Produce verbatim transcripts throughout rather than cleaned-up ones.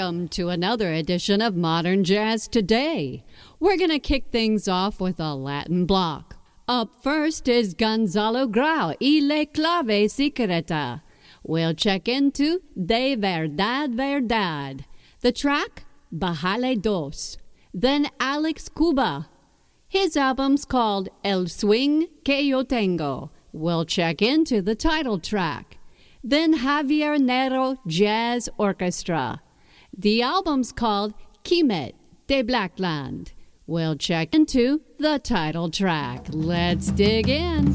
Welcome to another edition of Modern Jazz Today. We're going to kick things off with a Latin block. Up first is Gonzalo Grau y La Clave Secreta. We'll check into De Verdad Verdad. The track, Bájale Dos. Then Alex Cuba. His album's called El Swing Que Yo Tengo. We'll check into the title track. Then Javier Nero Jazz Orchestra. The album's called Kimet de Blackland. We'll check into the title track. Let's dig in.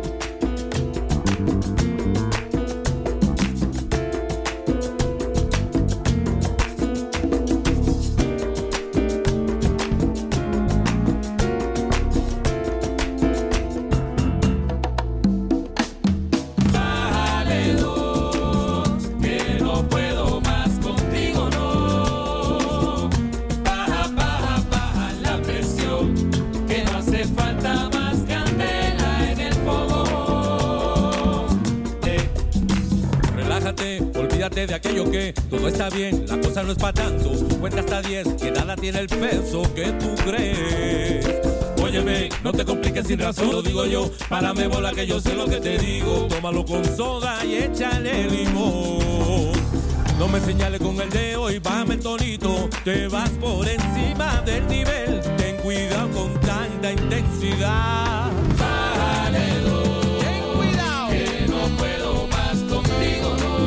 De aquello que todo está bien, la cosa no es para tanto. Cuenta hasta diez, que nada tiene el peso que tú crees. Óyeme, no te compliques sin razón, lo digo yo. Párame bola que yo sé lo que te digo. Tómalo con soda y échale limón. No me señales con el dedo y bájame el tonito. Te vas por encima del nivel. Ten cuidado con tanta intensidad. Bájale dos. Ten cuidado. Que no puedo más contigo, no.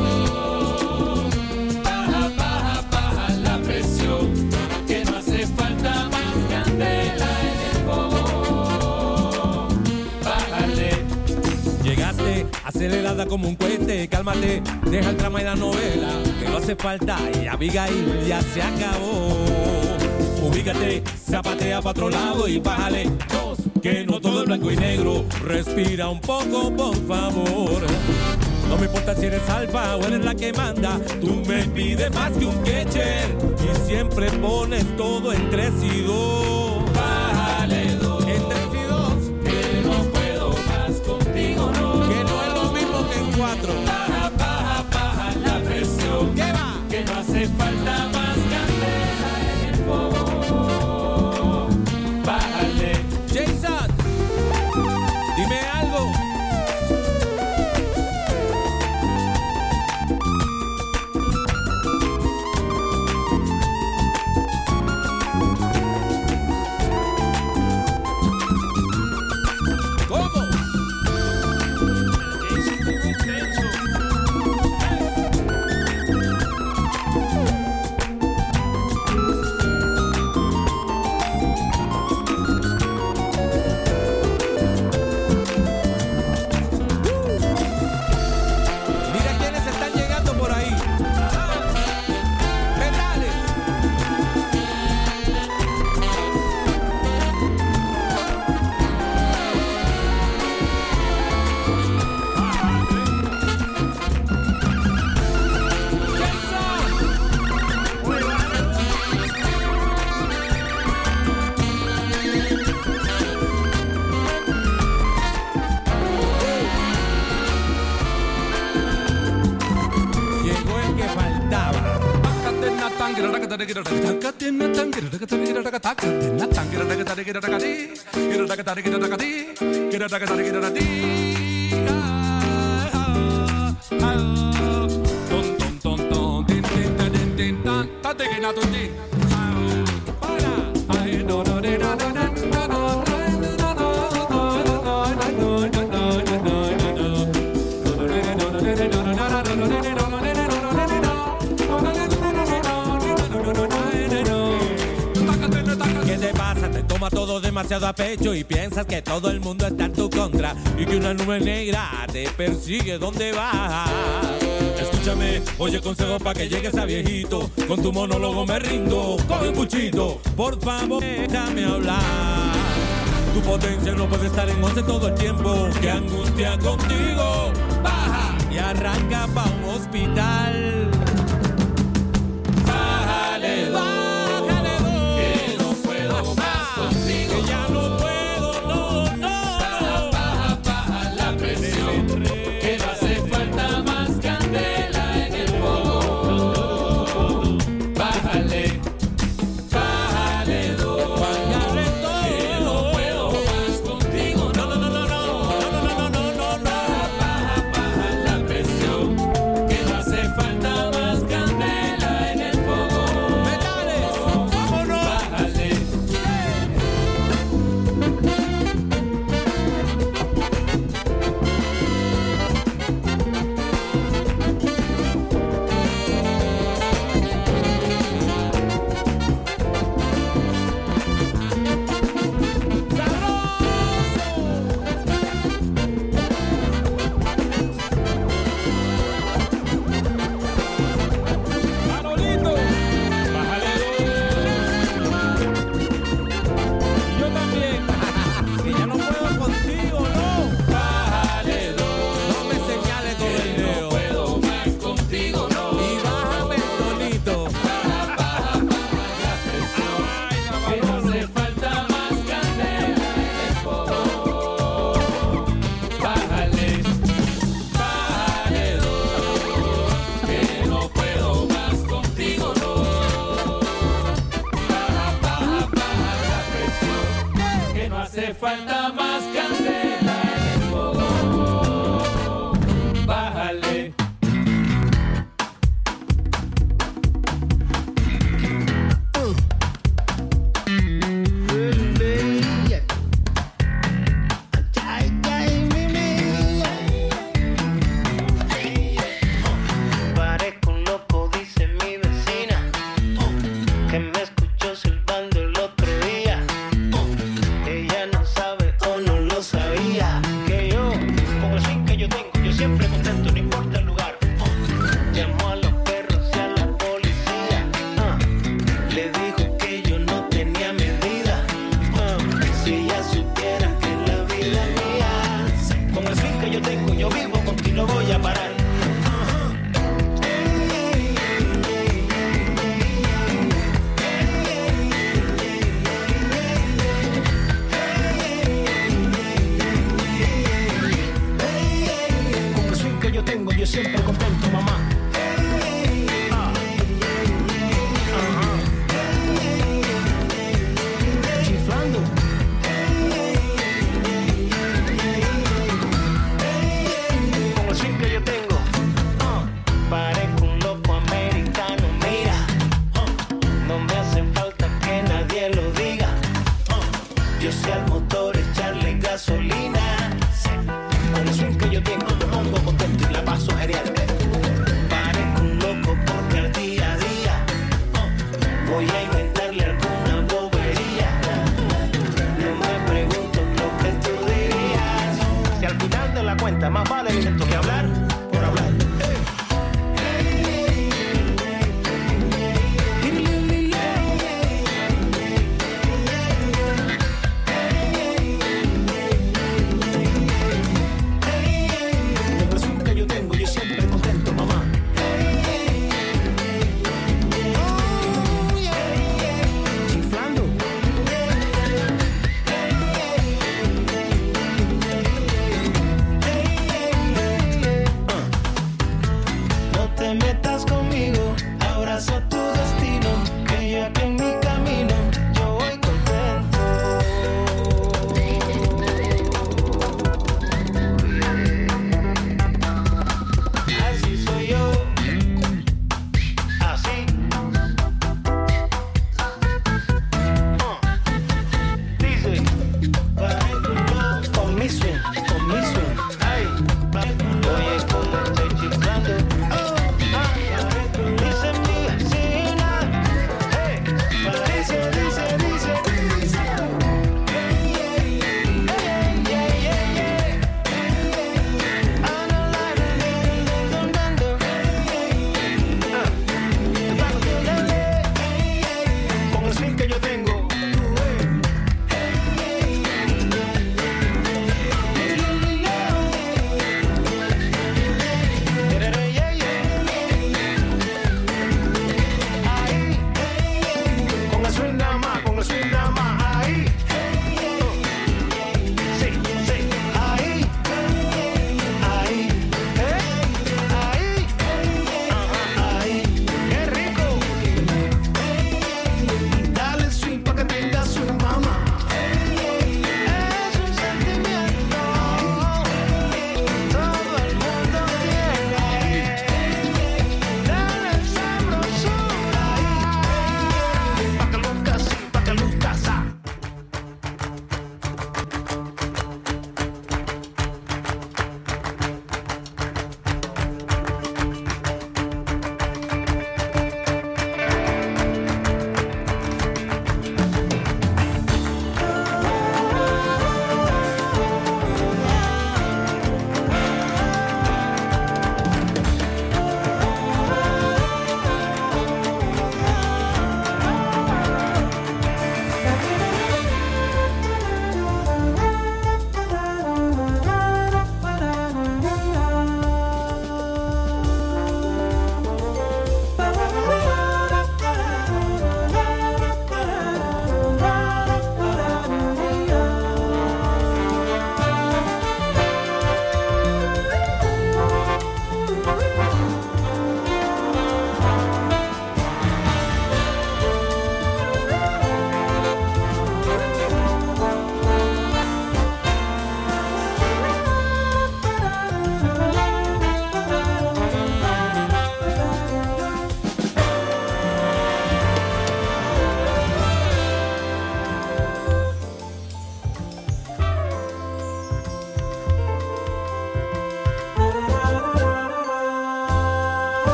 Que no hace falta más candela en el fuego. Bájale. Llegaste acelerada como un cohete. Cálmate, deja el drama y la novela. Que no hace falta y Abigail ya se acabó. Ubícate, zapatea pa' otro lado y bájale dos. Que no todo es blanco y negro. Respira un poco, por favor. No me importa si eres alfa o eres la que manda. Tú me pides más que un catcher y siempre pones todo en tres y dos. Bájale dos. En tres y dos. Que no puedo más contigo, no. Que no es lo mismo que en cuatro. Baja, baja, baja la presión. ¿Qué va? Que no hace falta más candela en el fuego. Bájale. Jason, dime algo. Demasiado a pecho y piensas que todo el mundo está en tu contra y que una nube negra te persigue donde vas. Escúchame, oye consejo pa' que llegues a viejito. Con tu monólogo me rindo, coge un cuchito. Por favor, déjame hablar. Tu potencia no puede estar en once todo el tiempo. Qué angustia contigo. Baja y arranca pa' un hospital. Bájale, bájale. Baja hace falta más candela en el fuego. Bájale.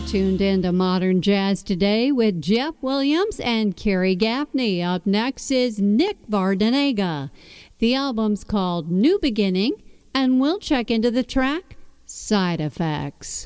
tuned in to Modern Jazz Today with Jeff Williams and Carrie Gaffney. Up next is Nick Vardanega. The album's called New Beginning, and we'll check into the track Side Effects.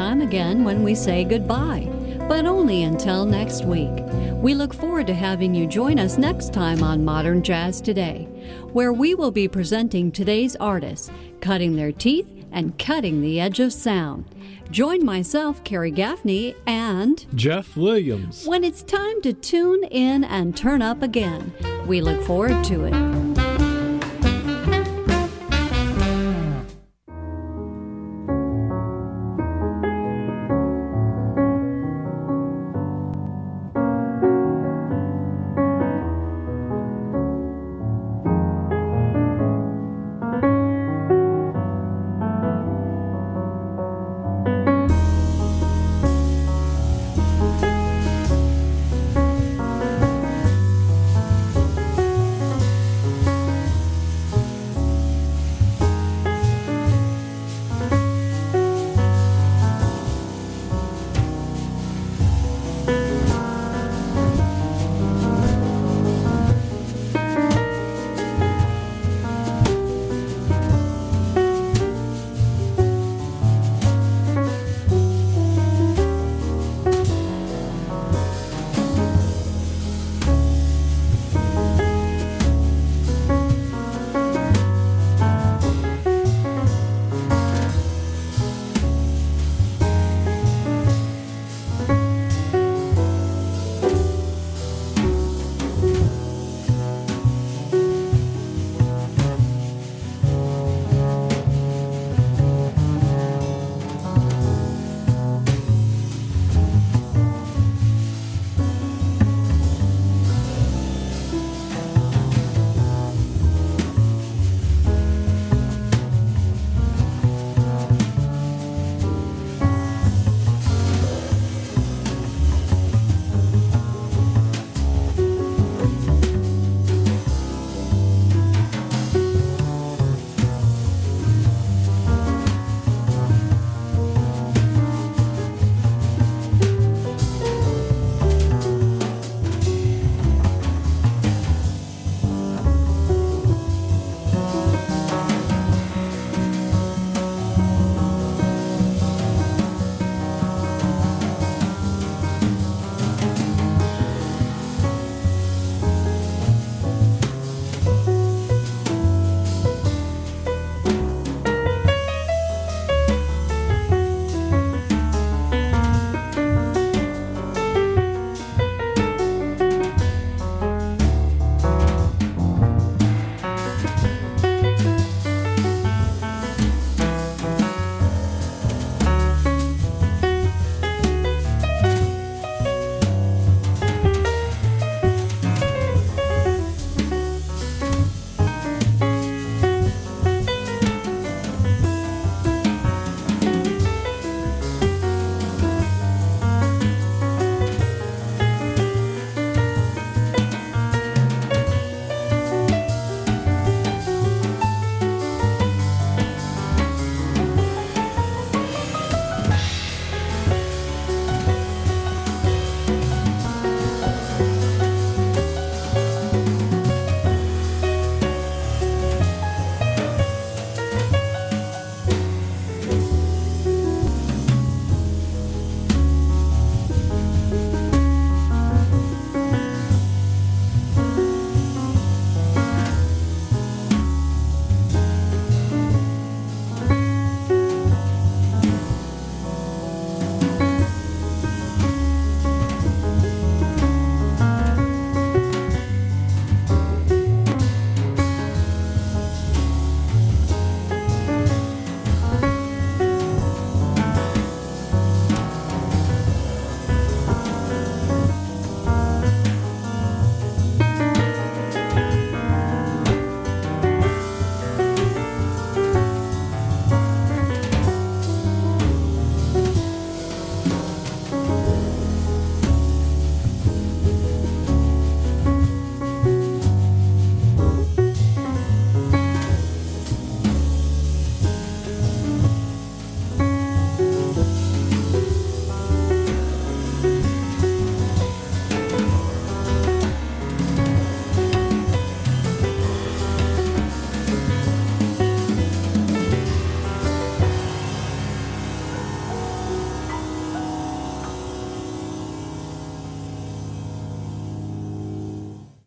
time again when we say goodbye, but only until next week. We look forward to having you join us next time on Modern Jazz Today, where we will be presenting today's artists, cutting their teeth and cutting the edge of sound. Join myself, Carrie Gaffney, and Jeff Williams when it's time to tune in and turn up again. We look forward to it.